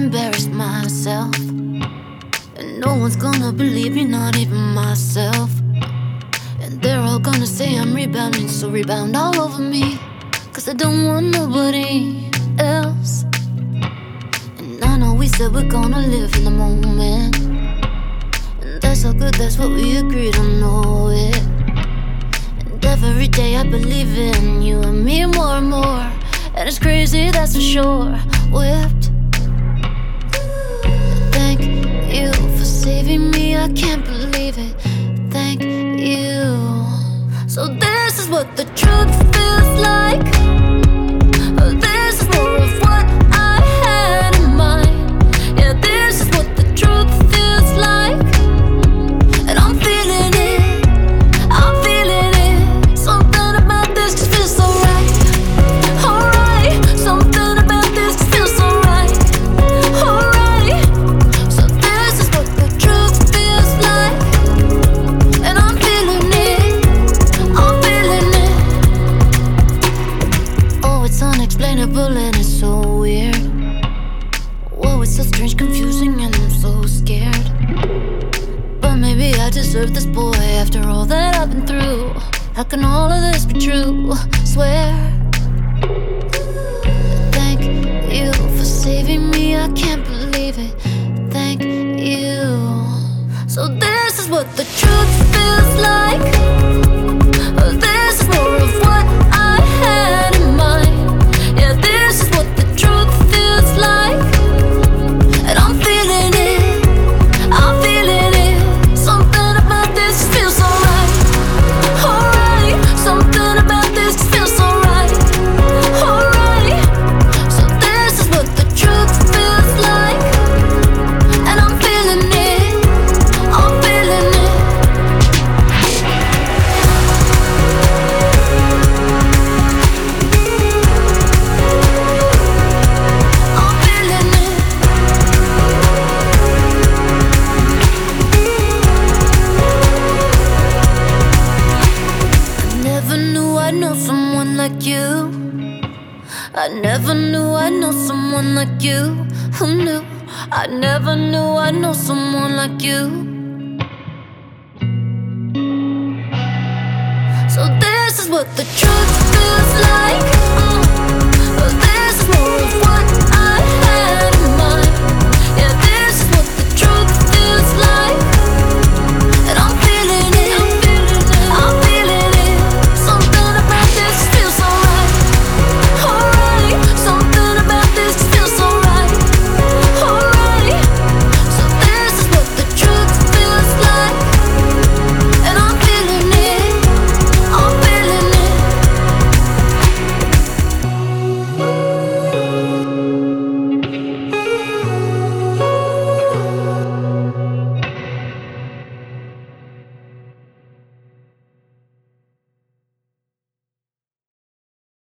embarrass myself, and no one's gonna believe me, not even myself. And they're all gonna say I'm rebounding, so rebound all over me, 'cause I don't want nobody else. And I know we said we're gonna live in the moment, and that's all good, that's what we agreed on, know it. And every day I believe in you and me more and more, and it's crazy, that's for sure. Whipped. Thank you for saving me, I can't believe it. Thank you. So this is what the truth feels like. This is more of what I had in mind. Yeah, this is what the truth feels like. And I'm feeling it, I'm feeling it. Something about this just feels so right. Alright, something about this just feels so right. Alright, so this is what the truth feels like. And I'm feeling it, I'm feeling it. Oh, it's unexplainable and it's so weird. Whoa, it's so strange, confusing, and I'm so scared. But maybe I deserve this, boy, after all that I've been through. How can all of this be true? Swear. Thank you for saving me, I can't believe it. Thank you. So this is what the truth feels like. This is more of what I had in mind. Yeah, this is what the truth feels like. And I'm feeling it, I'm feeling it. Something about this just feels so right. Alright, something about this just feels so right. Alright, so this is what the truth feels like. And I'm feeling it, I'm feeling it. I'm feeling it. I never knew I'd know someone like you. I never knew I'd know someone like you. Who knew? I never knew I'd know someone like you. So this is what the truth